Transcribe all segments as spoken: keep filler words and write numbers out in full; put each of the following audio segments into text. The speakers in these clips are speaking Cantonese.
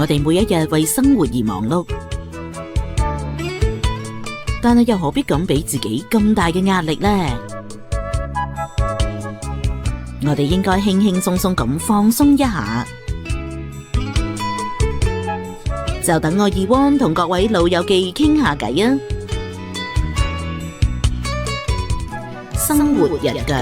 我哋每一日為生活而忙碌，但係又何必咁俾自己咁大嘅壓力呢？我哋應該輕輕鬆鬆咁放鬆一下。就等我二汪同各位老友記傾下偈啊！生活日腳。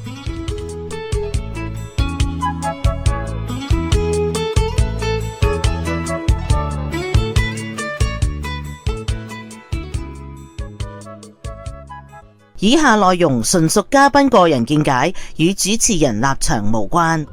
以下內容純屬嘉賓個人見解，與主持人立場無關。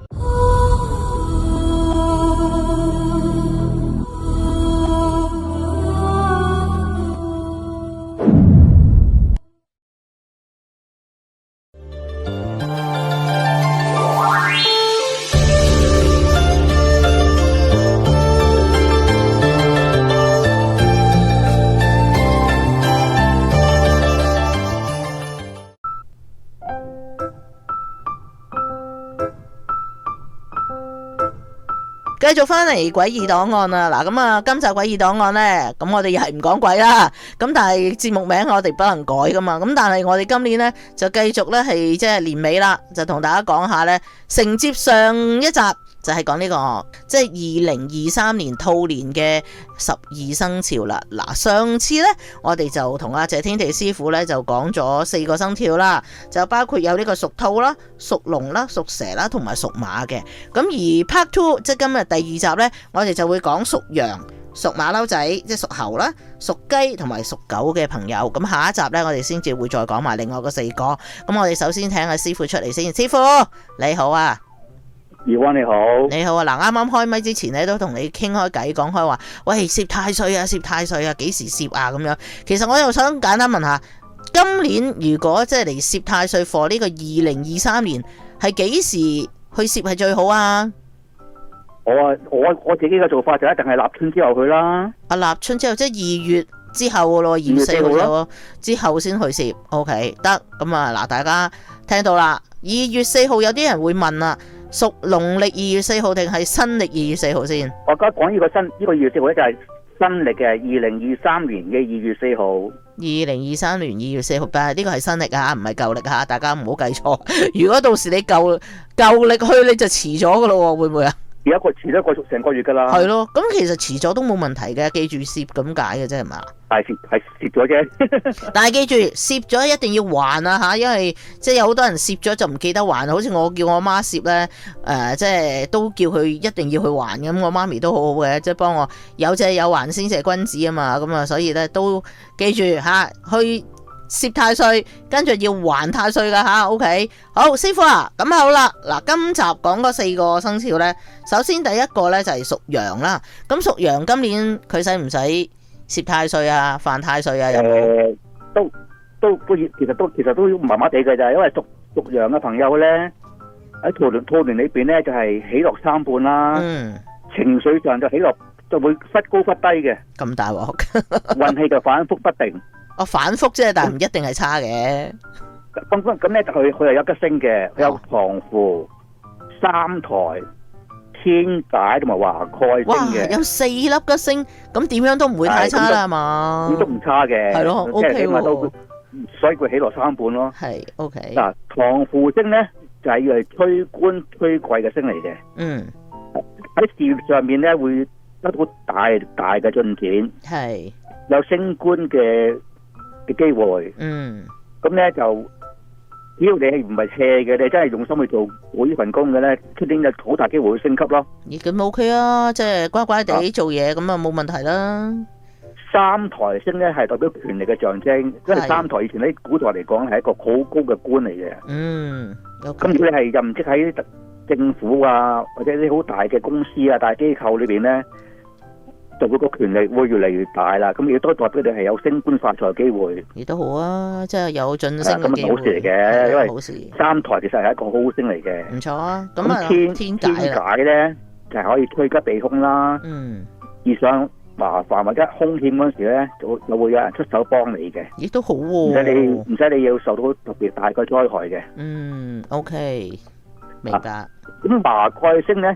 繼續翻嚟詭異檔案啦，嗱咁啊，今集詭異檔案呢，咁我哋又係唔講鬼啦，咁但係節目名我哋不能改噶嘛，咁但係我哋今年呢，就繼續呢係即係年尾啦，就同大家講下呢，承接上一集就係講呢個即係二零二三年兔年嘅十二生肖啦。嗱，上次呢，我哋就同阿謝天地師傅呢，就講咗四個生肖啦，就包括有呢個屬兔啦、屬龍啦、屬蛇啦同埋屬馬嘅。咁而 Part Two 即係今日第二集呢，我哋就會講屬羊、屬馬騮仔即係屬猴啦、屬雞同埋屬狗嘅朋友。咁下一集呢，我哋先至會再講埋另外嗰四個。咁我哋首先請阿師傅出嚟先。師傅你好啊。 二汪你好， 你好啊！嗱，啱啱開咪之前咧，都同你傾開偈，講開話，喂，攝太歲啊，攝太歲啊，幾時攝啊？咁樣，其實我又想簡單問下，今年如果即係嚟攝太歲for呢個二零二三年，係幾時去攝係最好啊？ 我啊，我我自己嘅做法就一定係立春之後去啦。 啊，立春之後即係二月之後嘅咯，二月四號咯，之後先去攝。OK，得咁啊！嗱，大家聽到啦，二月四號有啲人會問啊。屬農曆二月四號定係新曆二月四號先？ 我而家講呢個新呢、呢個二月四號咧就係新曆嘅二零二三年嘅二月四號。 二零二三年二月四號，但係呢個係新曆啊，唔係舊曆啊，大家唔好計錯。如果到時你舊舊曆去，你就遲咗噶咯，會唔會啊？ 而家個遲咗個成個月噶啦。係咯，咁其實遲咗都冇問題嘅，記住攝咁解嘅啫，係嘛？ 係蝕係蝕咗啫。 但係記住攝咗一定要還啊吓，因為即係有好多人攝咗就唔記得還，好似我叫我媽攝咧，誒、呃，即係都叫佢一定要去還咁。我媽咪都好好嘅，即係幫我有借有還先至係君子啊嘛。咁啊，所以咧都記住吓去攝太歲，跟住要還太歲噶吓。OK， 好，師傅啊，咁好啦，嗱，今集講嗰四個生肖咧，首先第一個咧就係屬羊啦。咁屬羊今年佢使唔使攝太歲啊，犯太歲啊？誒、 呃，都都都其實都其實都麻麻地嘅咋，因為屬屬羊嘅朋友咧喺兔年兔年裏邊咧就係、是、喜樂參半啦，嗯，情緒上就喜樂就會忽高忽低嘅，咁大鑊，運氣就反覆不定。 哦，反覆啫，但係唔一定係差嘅。 咁咁咁咧，佢佢係有吉星嘅，佢有唐符、三台、天解同埋華蓋星嘅。哇，有四粒吉星，咁點樣都唔會太差啦，係嘛？咁都唔差嘅。係咯 ，OK 喎。所以佢喜樂參半咯。係 OK。嗱，唐符星咧就係要係催官催貴嘅星嚟嘅。嗯。喺事業上面咧會得到大大嘅進展。係。有升官嘅嘅機會，嗯，咁咧就只要你係唔係 hea 嘅，你真係用心去做我呢份工嘅咧，出年就好大機會會升級咯。咦，咁 OK 啊，即係乖乖地做嘢，咁啊冇問題啦。三台星咧係代表權力嘅象徵，因為三台以前喺古代嚟講係一個好高嘅官嚟嘅。嗯，咁如果你係任職喺政府啊，或者啲好大嘅公司啊、大機構裏邊咧，就會個權力會越嚟越大啦，咁亦都代表你係有升官發財嘅機會，亦都好啊，即係有晉升嘅機會。咁啊好事嚟嘅，因為三台其實係一個好星嚟嘅，唔錯啊。咁啊天天解咧就係可以趨吉避凶啦，嗯，遇上麻煩或者凶險嗰時咧，就就會有人出手幫你嘅，亦都好喎，唔使你唔使你要受到特別大嘅災害嘅。嗯 ，OK， 明白。咁華蓋星咧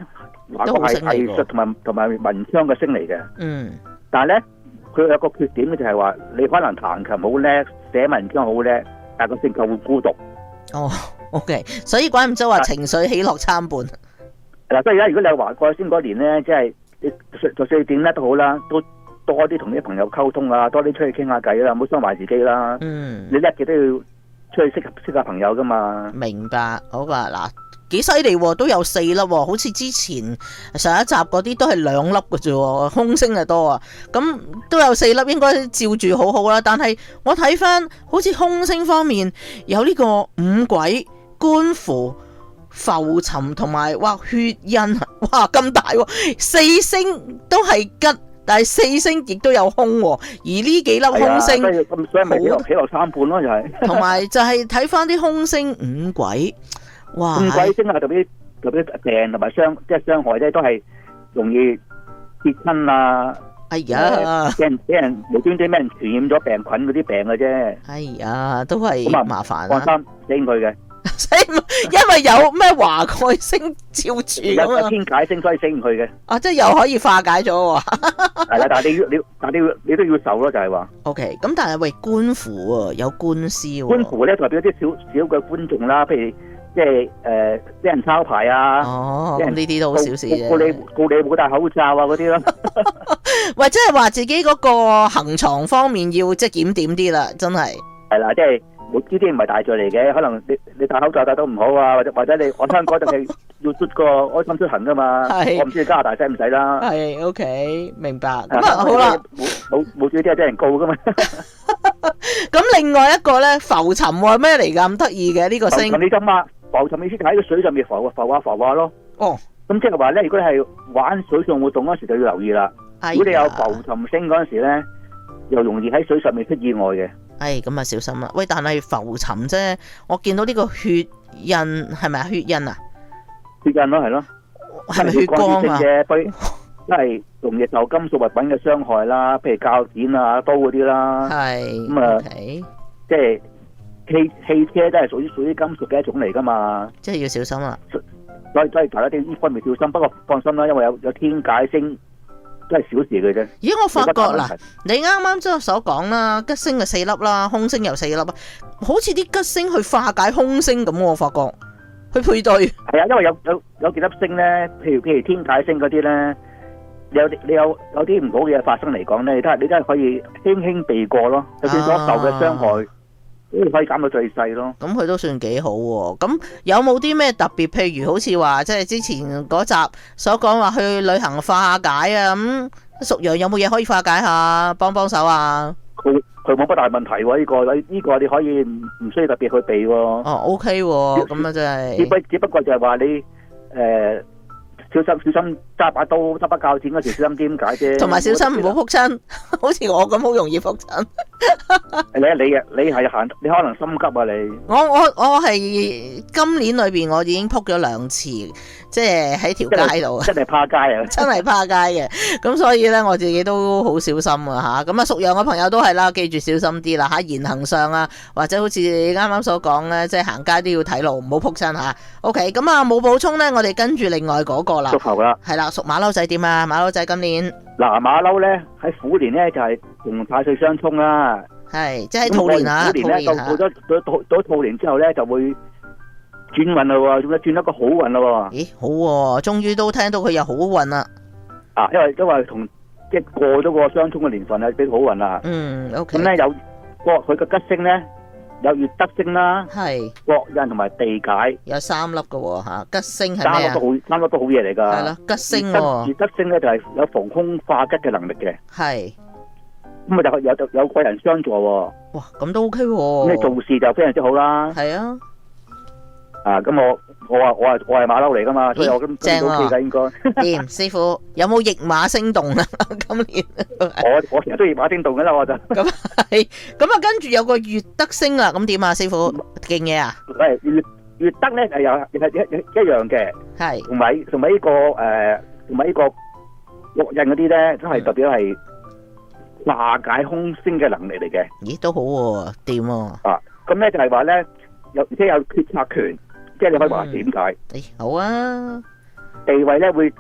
華蓋係藝術同埋同埋文昌嘅星嚟嘅。 嗯。 但係咧，佢有個缺點咧，就係話你可能彈琴好叻，寫文章好叻，但係個性格會孤獨。 哦 ，OK， 所以怪唔之話情緒喜樂參半。 嗱，所以而家如果你係華蓋星嗰年咧，即係你就算點叻都好啦，都多啲同啲朋友溝通啊，多啲出去傾下偈啦，唔好傷壞自己啦。 嗯， 你叻嘅都要出去識識下朋友噶嘛。 明白，好吧，嗱，幾犀利喎，都有四粒喎，好似之前上一集嗰啲都係兩粒嘅啫，空星係多啊，咁都有四粒，應該照住好好啦。但係我睇翻，好似空星方面有呢個五鬼、官符、浮沉同埋哇血印，哇咁大喎，四星都係吉，但係四星亦都有空喎，而呢幾粒空星， 咁所以咪起起落三半咯，就係。同埋就係睇翻啲空星五鬼，哇！ 五鬼星啊，特別特別病同埋傷，即係傷害咧，都係容易跌親啊！ 哎呀， 俾人俾人無端端俾人傳染咗病菌嗰啲病嘅啫。 哎呀，都係麻煩啊！ 放心，死佢嘅。 因為有咩華蓋星照住咁有天解星，所以死唔佢嘅。 啊，即係又可以化解咗喎。 係啦，但係你要你，但係你要你都要受咯，就係話。 O K，咁但係喂，官符喎，有官司喎。 官符咧代表啲少少嘅觀眾啦，譬如即係誒俾人抄牌啊。 哦，咁呢啲都好小事啫。 告你告你冇戴口罩啊嗰啲咯。 喂，即係話自己嗰個行藏方面要即係檢點啲啦，真係。 係啦，即係。呢啲唔係大罪嚟嘅，可能你你戴口罩戴得唔好啊，或者或者你我香港就係要出個安心出行噶嘛，我唔知加拿大使唔使啦。 係 OK， 明白。咁啊好啦， 冇冇冇主啲係俾人告噶嘛。 咁另外一個咧浮沉係咩嚟㗎？咁得意嘅呢個星。 浮沉你諗下，浮沉意思就喺個水上面浮浮下浮下咯。 哦。 咁即係話咧，如果你係玩水上活動嗰時就要留意啦。如果你有浮沉星嗰陣時咧，又容易喺水上面出意外嘅。 哎，咁啊小心啦！喂，但係浮沉啫，我見到呢個血印係咪啊？血印啊？ 血印咯，係咯， 係咪血光啊？ 都係容易受金屬物品嘅傷害啦，譬如鉸剪啊、刀嗰啲啦。 係咁啊，即係汽汽車都係屬於屬於金屬嘅一種嚟噶嘛。 即係要小心啦。 所以所以大家啲呢方面小心，不過放心啦，因為有有天解星。都係小事嘅啫。 咦，我發覺嗱，你啱啱即係所講啦，吉星係四粒啦，空星又四粒，好似啲吉星去化解空星咁，我發覺去配對。 係啊，因為有有有幾粒星咧，譬如譬如天解星嗰啲咧，有你有有啲唔好嘅嘢發生嚟講咧，你都係你都係可以輕輕避過咯，就算所受嘅傷害。都可以減到最細咯。 咁佢都算幾好喎。咁有冇啲咩特別？譬如好似話，即係之前嗰集所講話去旅行化解啊。咁屬羊有冇嘢可以化解下，幫幫手啊？ 佢佢冇乜大問題喎。呢個呢個你可以唔唔需要特別去避喎。 哦 ，OK 喎。咁啊，真係。 只不只不過就係話你誒。呃小心小心揸把刀揸把鉸剪嗰時小心啲咁解啫， 同埋小心唔好撲親，好似我咁好容易撲親。 你你啊你係行你可能心急啊你。 我我我係今年裏邊我已經撲咗兩次，即係喺條街度。 真係趴街啊！ 真係趴街嘅，咁所以咧我自己都好小心啊吓。咁啊屬羊嘅朋友都係啦，記住小心啲啦吓，言行上啊，或者好似你啱啱所講咧，即係行街都要睇路，唔好撲親吓。OK， 咁啊冇補充咧，我哋跟住另外嗰個。 屬猴啦， 係啦，屬馬騮仔點啊？馬騮仔今年嗱，馬騮咧喺虎年咧就係同太歲相沖啦， 係即係喺兔年啊， 虎年咧到到咗到到到兔年之後咧就會轉運啦喎，仲有轉一個好運啦喎。 咦，好喎，終於都聽到佢有好運啦。 啊，因為因為同即係過咗個相沖嘅年份啊，俾好運啦。 嗯 ，OK。 咁咧有個佢個吉星咧。有月德星啦， 係國印同埋地解， 有三粒嘅喎嚇，吉星係咩啊？ 三粒都好，三粒都好嘢嚟㗎。 係咯，吉星喎。 月德星咧就係有防空化吉嘅能力嘅。 係。 咁啊，就有有有貴人相助喎。 哇，咁都 OK 喎。 咁你做事就非常之好啦。 係啊。 啊，咁我我話我係我係馬騮嚟㗎嘛，所以我咁正喎。OK 㗎應該。 掂，師傅有冇驛馬星動啊？今年。 我我成日都驛馬星動㗎啦，我就。 咁係，咁啊跟住有個月德星啦，咁點啊，師傅勁嘢啊？ 喂，月月德咧係有係一一樣嘅， 係。同埋同埋呢個誒，同埋呢個國印嗰啲咧，都係代表係化解空星嘅能力嚟嘅。 咦，都好喎，掂喎。 啊，咁咧就係話咧，有而且有決策權。即係你可以話點解？ 誒，好啊！ 地位咧會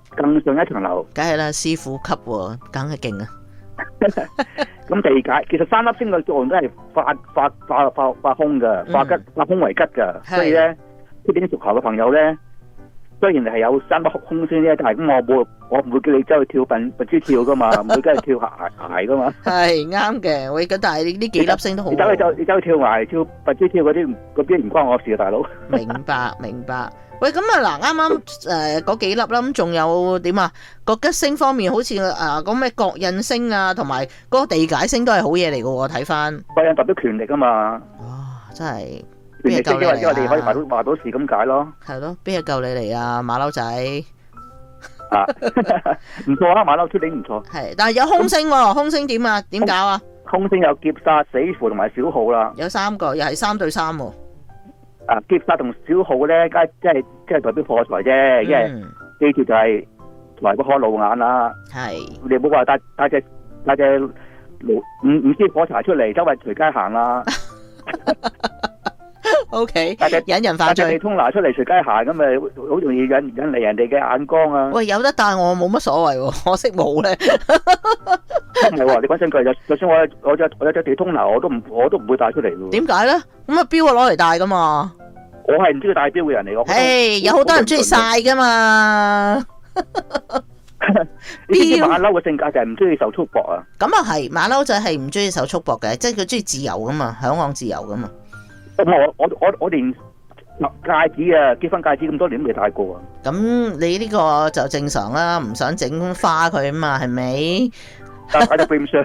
更上一層樓。 梗係啦，師傅級喎，梗係勁啊！ 咁地解其實三粒星嘅作用都係化化化化化空嘅，化吉化空為吉嘅，所以咧呢邊屬猴嘅朋友咧，雖然係有三粒空星咧，但係咁我冇我唔會叫你走去跳笨笨豬跳噶嘛，唔會跟住跳崖崖噶嘛。 係啱嘅，喂，咁但係呢幾粒星都好。 你走去走你走去跳崖跳笨豬跳嗰啲嗰啲唔關我事啊，大佬。 明白明白。喂，咁啊嗱，啱啱誒嗰幾粒啦，咁仲有點啊？個吉星方面好似誒嗰咩國印星啊，同埋嗰個地解星都係好嘢嚟嘅喎，睇翻。 國印代表權力啊嘛。 哇！真係邊嘢救你嚟啊？因為你可以話到話到事咁解咯。 係咯，邊嘢救你嚟啊？馬騮仔。 啊，唔錯啊，馬騮出頂唔錯。 係，但係有空星喎，空星點啊？點搞啊？ 空星有劫殺、死符同埋小號啦。 有三個，又係三對三喎。 啊，劫殺同小號咧，梗係即係即係代表破財啫，因為記住就係財不可露眼啦。係，你唔好話帶帶隻帶隻爐五五支火柴出嚟，周圍隨街行啦。 O K， 引人犯罪。 帶隻通拿出嚟隨街行，咁咪好容易引引嚟人哋嘅眼光啊。 喂，有得帶我冇乜所謂喎，可惜冇咧。 唔係喎，你講真句，就就算我有我有我有隻地通拿，我都唔我都唔會帶出嚟嘅。點解咧？咁啊，錶啊攞嚟戴噶嘛。 我係唔中意戴錶嘅人嚟，我。 誒，有好多人中意晒噶嘛。 呢啲馬騮嘅性格就係唔中意受束縛啊。 咁啊係，馬騮仔係唔中意受束縛嘅，即係佢中意自由噶嘛，嚮往自由噶嘛。 咁我我我我連戒指啊，結婚戒指咁多年都未戴過啊。 咁你呢個就正常啦，唔想整花佢啊嘛，係咪？ 但係就變相。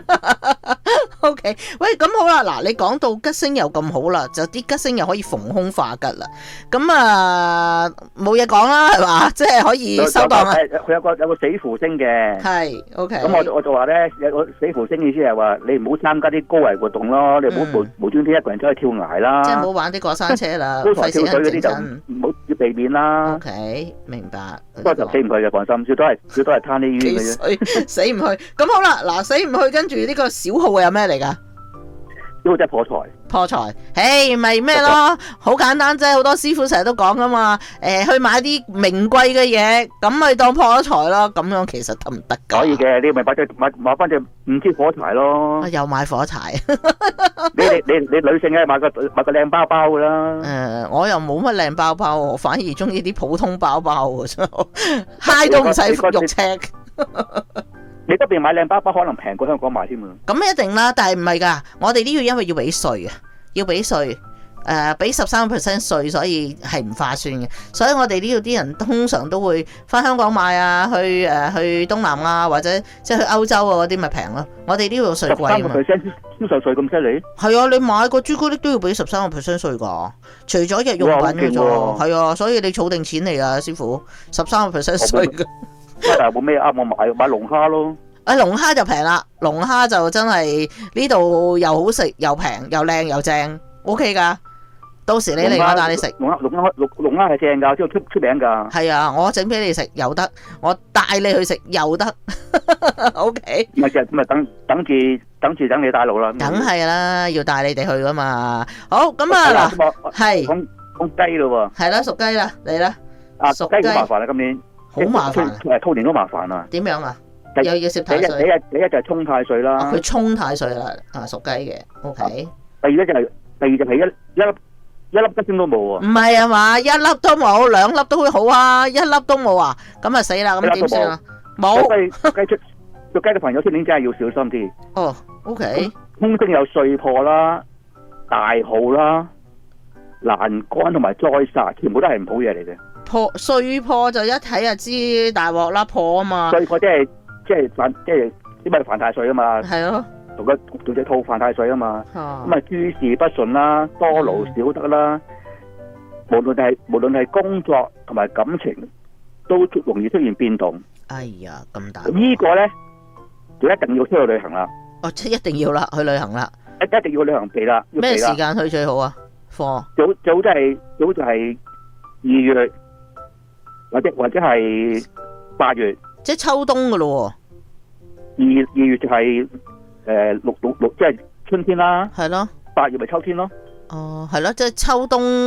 O K， 喂，咁好啦，嗱，你講到吉星又咁好啦，就啲吉星又可以逢凶化吉啦，咁啊冇嘢講啦，係嘛，即係可以收檔啦。 佢有個有個死符星嘅， 係 O K。 咁我我就話咧，有個死符星意思係話你唔好參加啲高危活動咯，你唔好無無端端一個人走去跳崖啦。 即係唔好玩啲過山車啦， 高台跳水嗰啲就唔好要避免啦。 O K，明白。 不過就死唔去嘅，放心，最多係最多係攤啲冤嘅啫。 死唔去，咁好啦，嗱，死唔去，跟住呢個小號有咩嚟噶？ 呢個真係破財， 破財，誒，咪咩咯，好簡單啫，好多師傅成日都講噶嘛，誒，去買啲名貴嘅嘢，咁咪當破咗財咯，咁樣其實得唔得噶？ 可以嘅，你咪買隻買買翻隻五支火柴咯。 又買火柴， 你你你你女性嘅買個買個靚包包噶啦。 誒，我又冇乜靚包包，我反而中意啲普通包包喎，嗨都唔使肉赤。 你嗰邊買靚包包可能平過香港買添啊！ 咁一定啦，但係唔係噶，我哋呢個因為要俾稅啊，要俾稅，誒俾十三個 percent 稅，所以係唔划算嘅。所以我哋呢度啲人通常都會翻香港買啊，去誒、呃、去東南亞或者即係去歐洲啊嗰啲咪平咯。我哋呢度稅貴啊嘛。十三個 percent 銷售稅咁犀利？係啊，你買個朱古力都要俾十三個 percent 稅噶，除咗日用品嘅啫。係啊，所以你儲定錢嚟啊，師傅，十三個 percent 稅噶。 但係冇咩啱我買，買龍蝦咯。 啊，龍蝦就平啦，龍蝦就真係呢度又好食又平又靚又正 ，O K 噶。到時你嚟我帶你食。 龍蝦龍蝦龍龍蝦係正噶，即係出出名噶。 係啊，我整俾你食又得，我帶你去食又得。O K。 唔係就咁啊，等等住等住等你帶路啦。 梗係啦，要帶你哋去噶嘛。好，咁啊嗱，係講講雞咯喎。 係啦，屬雞啦，嚟啦。 啊，屬雞好麻煩啊，今年。 好麻煩。 誒，兔年都麻煩啊。 點樣啊？又要攝太歲。 第一第一就係沖太歲啦。 佢沖太歲啦，啊，屬雞嘅 ，O K。 第二咧就係第二就係一一粒一粒吉星都冇喎。唔係啊嘛，一粒都冇，兩粒都會好啊，一粒都冇啊，咁啊死啦，咁點算啊？冇。 屬雞出屬雞嘅朋友出年真係要小心啲。 哦 ，O K。 空星有歲破啦、大耗啦、難關同埋災煞，全部都係唔好嘢嚟嘅。 破歲破就一睇就知大鑊啦，破啊嘛。 歲破即係即係犯即係啲咪犯太歲啊嘛。係咯。同個同隻兔犯太歲啊嘛。咁啊諸事不順啦，多勞少得啦。無論係無論係工作同埋感情，都容易出現變動。 哎呀，咁大。 呢個咧就一定要出去旅行啦。 哦，即係一定要啦，去旅行啦。 一一定要旅行避啦。 咩時間去最好啊？課早早就係早就係二月。或者或者係八月， 即係秋冬噶咯。 二二月就係誒六六六，即係春天啦。 係咯。 八月咪秋天咯。 哦，係咯，即係秋冬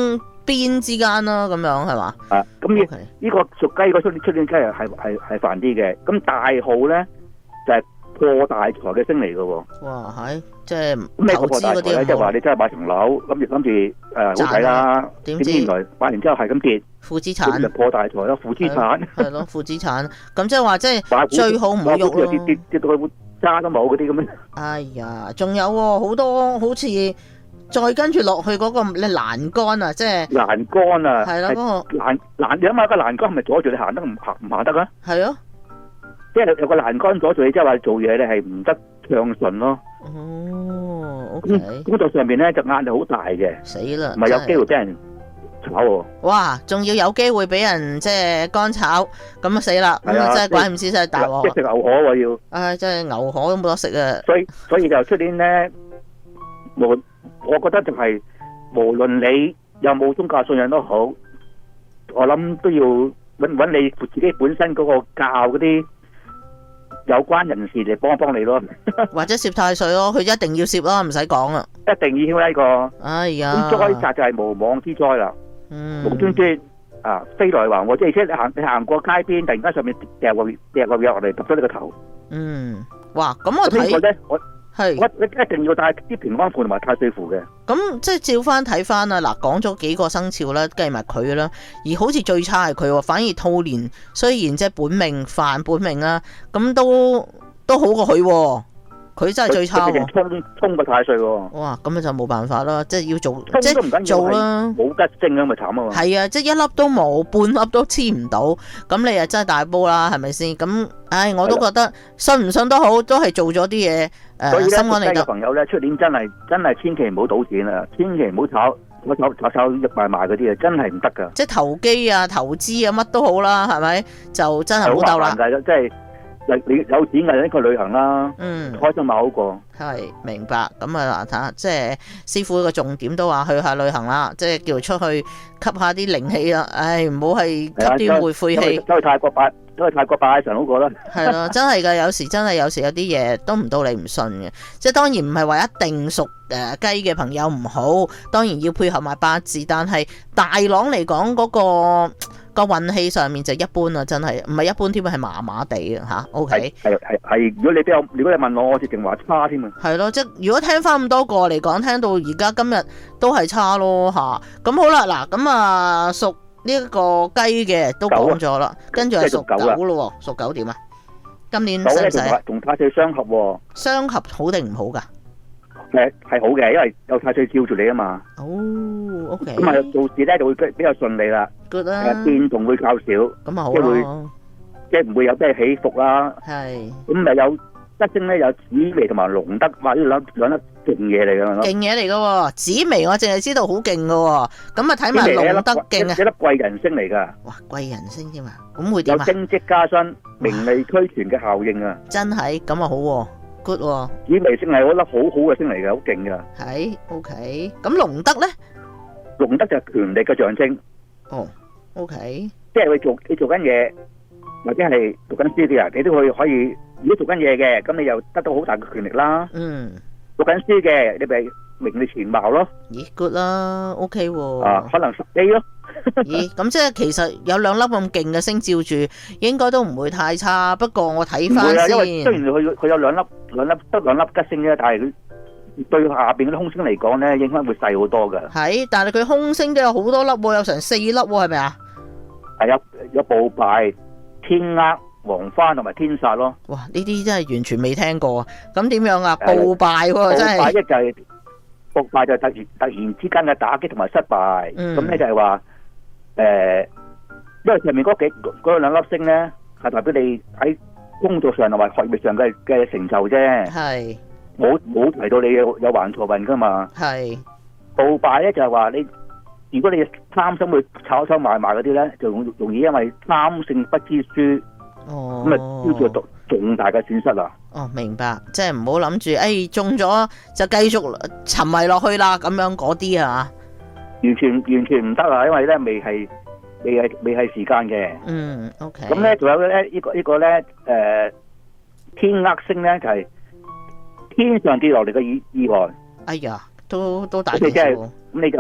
邊之間啦，咁樣係嘛？ 啊，咁呢呢個屬雞嗰出出年雞係係係係煩啲嘅。咁大號咧就係、是、破大財嘅星嚟嘅喎。 哇，係即係咩投資嗰啲咧？ 即係話你真係買層樓，諗住諗住誒好睇啦，點知原來買完之後係咁跌， 負資產， 就破大財咯，負資產係咯，負資產。咁即係話即係最好唔好喐咯， 跌跌跌到佢渣都冇嗰啲咁樣。 哎呀，仲有好、哦、多好似。再跟住落去嗰個你欄杆啊，即係欄杆啊， 係啦，嗰個欄欄你諗下個欄杆係咪阻住你行得唔行唔行得啊？ 係啊， 即係有個欄杆阻住你，即係話做嘢你係唔得暢順咯。 哦，OK。 工作上面咧就壓力好大嘅， 死啦， 唔係有機會俾人炒喎。 哇，仲要有機會俾人即係乾炒，咁啊死啦！咁啊真係怪唔知真係大鑊。 即係食牛河喎要。 唉，真係牛河都冇得食啊！ 所以所以就出年咧，無我覺得就係、是、無論你有冇宗教信仰都好，我諗都要揾揾你自己本身嗰個教嗰啲有關人士嚟幫一幫你咯。 或者攝太歲咯，佢一定要攝咯，唔使講啦。 一定要呢個。 哎呀！ 咁災煞就係無妄之災啦。 嗯。無端端啊飛來橫禍，即係而且你行你行過街邊，突然間上面掉個掉個藥落嚟揼咗你個頭。 嗯。哇！咁我睇。 咧，我。係，我你一定要帶啲平安符同埋太歲符嘅。咁即係照翻睇翻啦，嗱，講咗幾個生肖啦，計埋佢啦，而好似最差係佢喎，反而兔年雖然即係本命犯本命啦，咁都都好過佢喎。佢真係最差喎， 衝衝個太歲喎。 哇，咁就冇辦法啦，即係要做， 即係做啦， 冇吉星咁咪慘啊嘛。 係啊，即係一粒都冇，半粒都黐唔到，咁你又真係大煲啦，係咪先？咁，唉，我都覺得信唔信都好，都係做咗啲嘢，誒，心安理得。 所以咧，朋友咧，出年真係真係千祈唔好賭錢啊，千祈唔好炒，我炒炒炒入賣賣嗰啲啊，真係唔得噶。 即係投機啊、投資啊，乜都好啦，係咪？就真係唔好鬥啦。 即係。你有錢嘅，一個旅行啦，嗯，開心咪好過。 係明白，咁啊嗱，睇下即係師傅個重點都話去下旅行啦，即係叫出去吸下啲靈氣啦。唉，唔好係吸啲晦晦氣。 走去泰國拜，走去泰國拜神好過啦。 係咯，真係噶，有時真係有時有啲嘢都唔到你唔信嘅。即係當然唔係話一定屬誒雞嘅朋友唔好，當然要配合埋八字，但係大朗嚟講嗰個。個運氣上面就一般啊，真係唔係一般添，係麻麻地啊吓。O K， 係係係，如果你比較，如果你問我，我直情話差添啊。 係咯，即係如果聽翻咁多個嚟講，聽到而家今日都係差咯吓。咁好啦，嗱咁啊屬呢一個雞嘅都講咗啦，跟住係屬狗咯，屬狗點啊？今年使唔使啊？ 同太歲相合喎。 相合好定唔好噶？ 誒，係好嘅，因為有太歲照住你啊嘛。 哦 ，O K。 咁啊，做事咧就會比較順利啦。 good 啦。 誒，變動會較少。 咁啊好咯。 即係唔會有咩起伏啦。 係。咁咪有吉星咧，有紫微同埋龍德，哇！呢兩兩粒勁嘢嚟噶嘛。勁嘢嚟噶喎，紫微我淨係知道好勁噶喎。咁啊睇埋龍德勁啊。 一粒貴人星嚟噶。 哇，貴人星添啊！咁會點啊？ 有升職加薪、名利俱全嘅效應啊！ 真係咁啊好喎。good 喎、哦， 紫微星係我覺得好好嘅星嚟嘅，好勁噶。 係 ，OK。咁龍德咧？ 龍德就係權力嘅象徵。 哦 ，OK。 即係佢做你做緊嘢，或者係讀緊書嘅人，你都會可以。如果做緊嘢嘅，咁你又得到好大嘅權力啦。 嗯。 讀緊書嘅，你咪名列前茅咯。 咦 ，good 啦 ，OK 喎。 啊，可能十 A 咯。 咦，咁即係其實有兩粒咁勁嘅星照住，應該都唔會太差。不過我睇翻先， 因為雖然佢佢有兩粒兩粒得兩粒吉星啫，但係佢對下邊嗰啲空星嚟講咧，影響會細好多噶。係， 但係佢空星都有好多粒，有成四粒，係咪啊？係有有暴敗、天厄、黃番同埋天煞咯。 哇，呢啲真係完全未聽過啊！咁點樣啊？暴敗喎，真係。 暴敗一就係暴敗就突然突然之間嘅打擊同埋失敗。咁咧、嗯、就係話。誒、呃，因為上面嗰幾嗰兩粒星咧，係代表你喺工作上同埋學業上嘅嘅成就啫。係冇冇提到你有有橫財運噶嘛？係暴敗咧就係話你，如果你貪心去炒手買賣嗰啲咧，就容容易因為貪勝不知輸。哦，咁啊，招致重大嘅損失啦。哦，明白，即係唔好諗住，誒、哎，中咗就繼續沉迷落去啦，咁樣嗰啲啊。完全完全唔得啊！因為咧未係未係未係時間嘅。嗯 ，OK。咁咧仲有咧呢、這個、這個、呢個咧誒天厄星咧就係、是、天上跌落嚟嘅意意外。哎呀，都都大件事喎。咁你就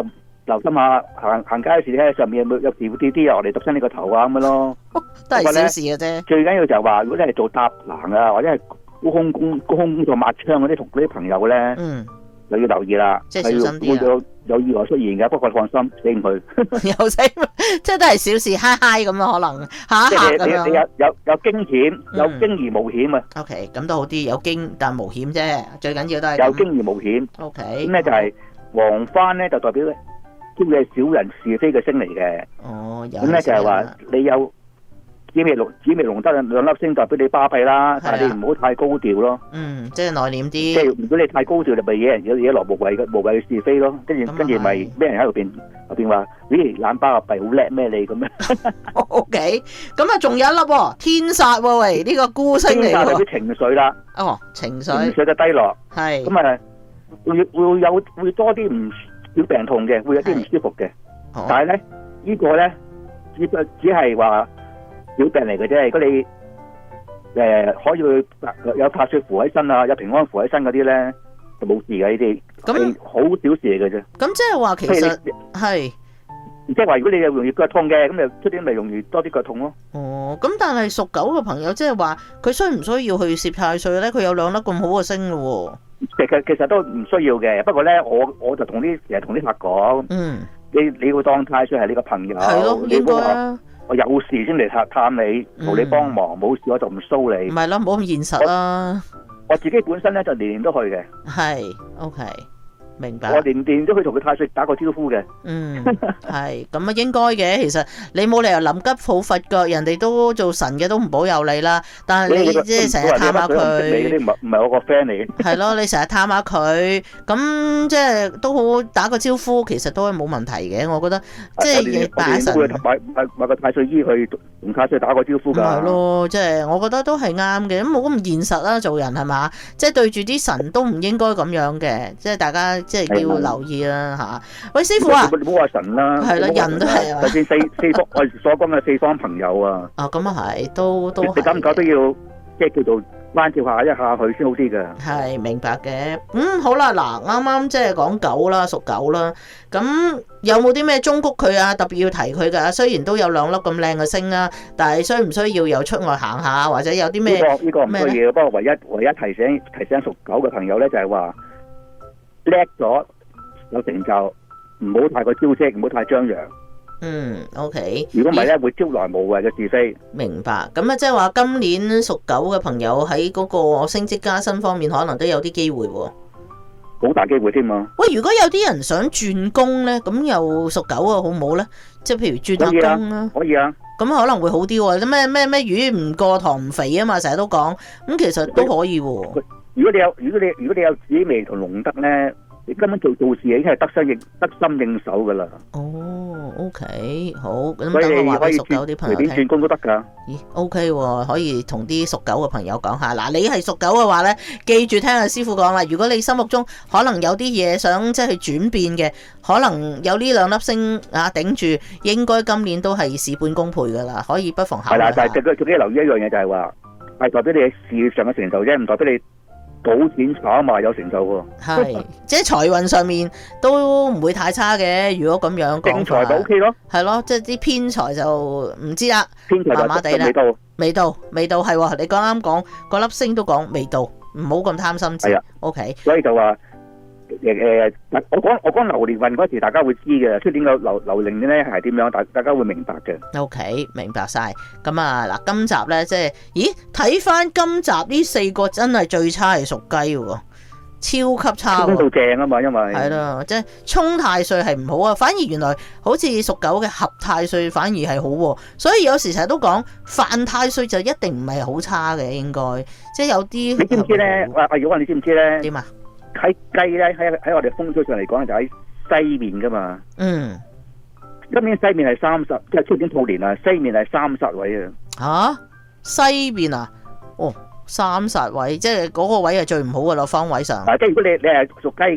留心下行行街時咧，上面有冇有條啲啲落嚟揼親你個頭啊咁樣咯， 都係小事嘅啫。 最緊要就係話，如果你係做搭棚啊，或者係高空工高空工作抹窗嗰啲同嗰啲朋友咧， 嗯， 就要留意啦， 即係小心啲會有有意外出現嘅。不過放心，死唔去。 有死，即係都係小事，嗨嗨咁咯，可能嚇一嚇咁樣。 你你有有有驚險，有驚而無險啊。 O K，咁都好啲，有驚但無險啫，最緊要都係有驚而無險。 O K， 咁咧就係黃番咧，就代表招嘅小人是非嘅星嚟嘅。 哦， 咁咧就係話你有紫微龍紫微龍德兩粒星，代表你巴閉啦，但係你唔好太高調咯。 嗯，即係內斂啲。 即係如果你太高調，就咪惹人惹惹落無謂嘅無謂嘅是非咯。跟住跟住咪咩人喺度邊後邊話，咦懶巴閉好叻咩你咁樣。 O K，咁啊仲有一粒喎，天煞喎喂，呢個孤星嚟喎。 天煞代表情緒啦。 哦，情緒。 情緒嘅低落。 係。 咁啊會會有會多啲唔小病痛嘅，會有啲唔舒服嘅。但係咧呢個咧只只係話小病嚟嘅啫。如果你誒可以有太歲符喺身啊，有平安符喺身嗰啲咧，就冇事嘅呢啲，係好小事嚟嘅啫。 咁即係話其實係， 即係話如果你又容易腳痛嘅，咁就出啲咪容易多啲腳痛咯。 哦，咁但係屬狗嘅朋友，即係話佢需唔需要去攝太歲咧？佢有兩粒咁好嘅星咯。 其實其實都唔需要嘅，不過咧我我就同啲成日同啲客講， 嗯， 你你要當太歲係你個朋友， 係咯，應該啊。 我有事先嚟探探你，同你幫忙，冇、嗯、事我就唔騷你。 唔係咯，唔好咁現實啦。 我自己本身咧就年年都去嘅。 係 ，OK，明白。 我年年都去同佢太歲打個招呼嘅。 嗯，係咁啊，應該嘅。其實你冇理由臨急抱佛腳，人哋都做神嘅都唔保佑你啦。但係你即係成日探下佢， 唔係唔係我個 friend 嚟嘅。 係咯，你成日探下佢，咁即係都好打個招呼，其實都係冇問題嘅。我覺得即係拜神。 我哋買買買個太歲衣去同太歲打個招呼㗎。 係咯，即係我覺得都係啱嘅。咁冇咁現實啦，做人係嘛？即係對住啲神都唔應該咁樣嘅。即係大家即係要留意啦嚇。喂，師傅啊， 你唔好話神啦， 係啦，人都係啊。 就算四四方我所講嘅四方朋友啊。 啊，咁啊係，都都。 你感覺都要即係叫做關照下一下佢先好啲㗎。 係明白嘅。嗯，好啦，嗱，啱啱即係講狗啦，屬狗啦。咁有冇啲咩忠告佢啊？特別要提佢㗎。雖然都有兩粒咁靚嘅星啦，但係需唔需要又出外行下，或者有啲咩？ 呢個呢個唔需要，不過唯一唯一提醒提醒屬狗嘅朋友咧，就係話叻咗有成就，唔好太過招積，唔好太張揚。 嗯 ，OK。 如果唔係咧，會招來無謂嘅是非。 明白。咁啊，即係話今年屬狗嘅朋友喺嗰個升職加薪方面，可能都有啲機會喎。 好大機會添嘛。 喂，如果有啲人想轉工咧，咁又屬狗啊，好唔好咧？即係譬如轉下工啦。 可以啊。 咁可能會好啲喎。咩咩咩魚唔過塘唔肥啊嘛，成日都講。咁其實都可以喎。 如果你有，如果你如果你有紫微同龍德咧，你根本做做事已經係得心應得心應手噶啦。 哦 ，OK，好，咁所以等我話俾可以屬狗啲朋友隨便轉工都得噶。 咦，OK 喎，可以同啲屬狗嘅朋友講下。嗱，你係屬狗嘅話咧，記住聽阿師傅講啦。如果你心目中可能有啲嘢想即係去轉變嘅，可能有呢兩粒星啊頂住，應該今年都係事半功倍噶啦。可以不妨考慮下。係啦， 但係最最緊要留意一樣嘢就係話，係代表你事業上嘅成就啫，唔代表你賭錢炒賣有成就喎。 係，即係財運上面都唔會太差嘅。如果咁樣講， 正財就 O K 咯。 係咯，即係啲偏財就唔知啦， 偏財麻麻地啦。 未到， 未到，未到係喎。你剛啱講嗰粒星都講未到，唔好咁貪心。 係啊 ，OK。 所以就話誒誒，我講我講流年運嗰時，大家會知嘅。出年個流流年咧係點樣，大大家會明白嘅。 OK，明白晒。咁啊嗱，今集咧即係，咦？睇翻今集呢四個真係最差係屬雞喎，超級差喎。衝到正啊嘛，因為係咯，即係沖太歲係唔好啊，反而原來好似屬狗嘅合太歲反而係好喎。所以有時成日都講犯太歲就一定唔係好差嘅，應該即係有啲。你知唔知咧？阿阿玉啊，你知唔知咧？點啊？喺雞咧，喺喺我哋風水上嚟講就喺西面噶嘛。嗯。今年西面係三十，即係出年兔年啊，西面係三十位啊。吓，西面啊？哦，三十位，即係嗰個位係最唔好噶咯，方位上。嗱，即係如果你你係屬雞嘅，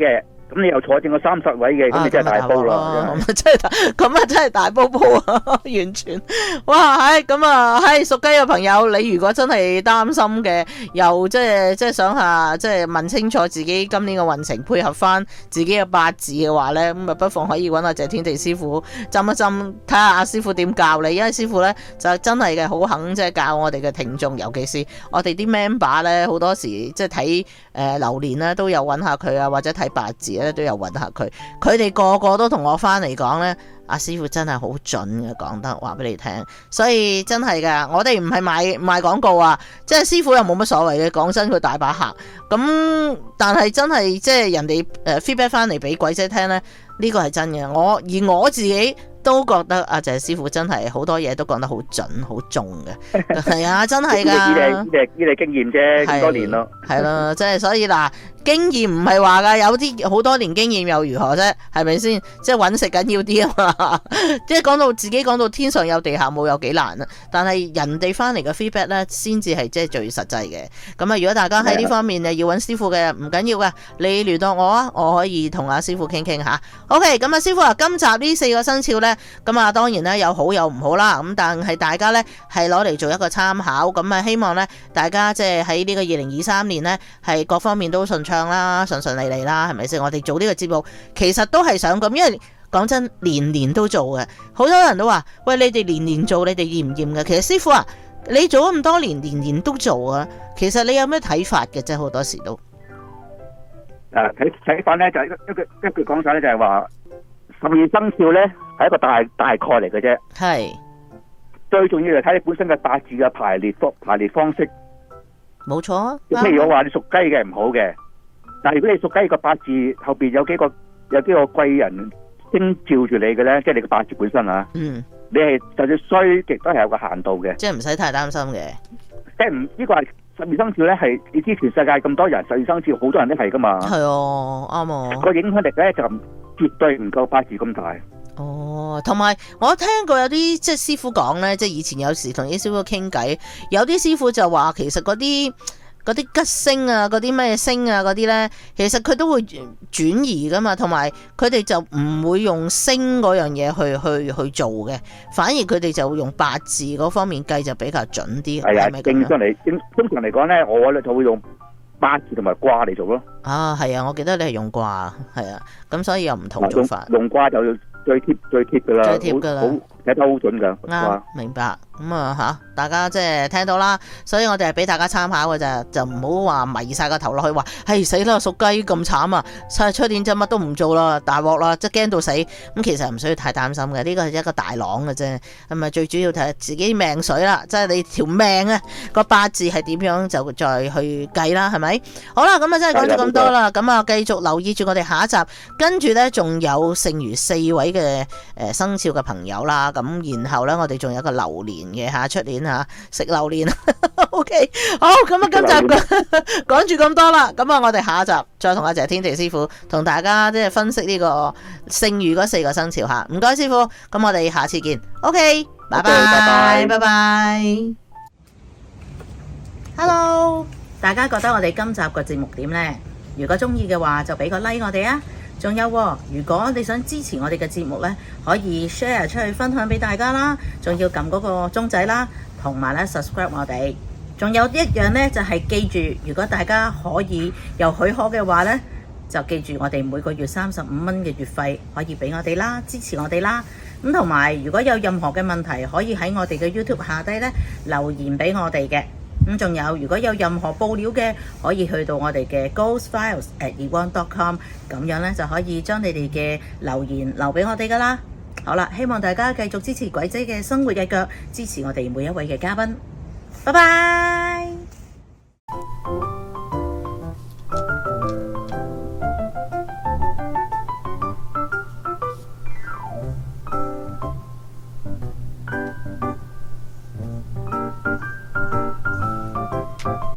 咁你又坐正個三十位嘅，咁你真係大煲啦！ 咁啊真係，咁啊真係大煲煲啊！完全，哇！係咁啊，係屬雞嘅朋友，你如果真係擔心嘅，又即係即係想下，即係問清楚自己今年嘅運程，配合翻自己嘅八字嘅話咧，咁啊不妨可以揾阿謝天地師傅斟一斟，睇下阿師傅點教你，因為師傅咧就真係嘅好肯即係教我哋嘅聽眾，尤其是我哋啲 member 咧，好多時即係睇誒流年咧都有揾下佢啊，或者睇八字咧都有揾下佢，佢哋個個都同我翻嚟講咧，阿師傅真係好準嘅，講得話俾你聽，所以真係噶，我哋唔係賣賣廣告啊，即係師傅又冇乜所謂嘅，講真佢大把客，咁但係真係即係人哋誒 feedback 翻嚟俾鬼姐聽咧，呢個係真嘅，我而我自己都覺得阿謝師傅真係好多嘢都講得好準好中嘅，係啊，真係噶， 呢啲呢啲呢啲經驗啫，咁多年咯， 係咯，即係所以嗱，經驗唔係話噶，有啲好多年經驗又如何啫？係咪先？即係揾食緊要啲啊嘛，即係講到自己講到天上有地下冇有幾難啊！但係人哋翻嚟嘅 feedback 咧，先至係即係最實際嘅。咁啊，如果大家喺呢方面誒要揾師傅嘅，唔緊要噶，你聯絡我啊，我可以同阿師傅傾傾下。OK，咁啊，師傅啊，今集呢四個生肖咧。咁啊，當然咧有好有唔好啦，咁但係大家咧係攞嚟做一個參考，咁啊希望咧大家即係喺呢個二零二三年咧係各方面都順暢啦，順順利利啦，係咪先？我哋做呢個節目其實都係想咁，因為講真年年都做嘅，好多人都話喂，你哋年年做，你哋厭唔厭嘅？其實師傅啊，你做咗咁多年，年年都做啊，其實你有咩睇法嘅啫？好多時都誒睇睇法咧就係一句一句講晒咧，就係話十二生肖咧係一個大大概嚟嘅啫，係最重要就睇你本身嘅八字嘅排列方排列方式， 冇錯啊。 譬如我話你屬雞嘅唔好嘅，但係如果你屬雞個八字後邊有幾個有幾個貴人星照住你嘅咧，即係你個八字本身啊，嗯，你係就算衰極都係有個限度嘅， 即係唔使太擔心嘅。 即係唔呢個係十二生肖咧，係你知全世界咁多人，十二生肖好多人都係噶嘛，係哦，啱啊。個影響力咧就絕對唔夠八字咁大。 哦，同埋我聽過有啲即係師傅講咧，即係以前有時同啲師傅傾偈，有啲師傅就話其實嗰啲嗰啲吉星啊，嗰啲咩星啊嗰啲咧，其實佢都會轉移噶嘛，同埋佢哋就唔會用星嗰樣嘢去去去做嘅，反而佢哋就會用八字嗰方面計就比較準啲。係啊， 正常嚟，通常嚟講咧，我咧就會用八字同埋卦嚟做咯。啊， 係啊，我記得你係用卦，係啊，咁所以有唔同做法。 用卦就要最貼最貼噶啦， 最貼噶啦， 睇得好準噶。 啱，明白。咁啊吓，大家即係聽到啦，所以我哋係俾大家參考嘅咋，就唔好話迷晒個頭落去話，係死啦屬雞咁慘啊，出年就乜都唔做啦，大鑊啦，即係驚到死。咁其實唔需要太擔心嘅，呢個係一個大浪嘅啫。咁啊，最主要睇自己命水啦，即係你條命啊個八字係點樣就再去計啦，係咪？好啦，咁啊真係講咗咁多啦，咁啊繼續留意住我哋下一集，跟住呢，仲有剩餘四位嘅誒生肖嘅朋友啦，咁然後呢，我哋仲有一個流年嘅吓，出年吓食榴蓮，OK， 好，咁啊，今集講住咁多啦，咁啊，我哋下一集再同阿謝天地師傅同大家即係分析呢個剩餘嗰四個生肖吓，唔該師傅，咁我哋下次見 ，OK， 拜拜，拜拜 ，Hello， 大家覺得我哋今集嘅節目點呢？如果中意嘅話，就俾個 like 我哋啊！仲有，如果你想支持我哋嘅節目呢，可以 share 出去分享俾大家啦，仲要撳嗰個鐘仔啦，同埋咧 subscribe 我哋。仲有一樣呢，就係記住，如果大家可以有許可嘅話呢，就記住我哋每個月三十五蚊嘅月費可以俾我哋啦，支持我哋啦。咁同埋如果有任何嘅問題，可以喺我哋嘅 YouTube 下低呢留言俾我哋嘅。咁仲有，如果有任何報料嘅，可以去到我哋嘅 ghost files at e one dot com， 咁樣咧就可以將你哋嘅留言留俾我哋噶啦。好啦，希望大家繼續支持鬼姐嘅生活日腳，支持我哋每一位嘅嘉賓。拜拜。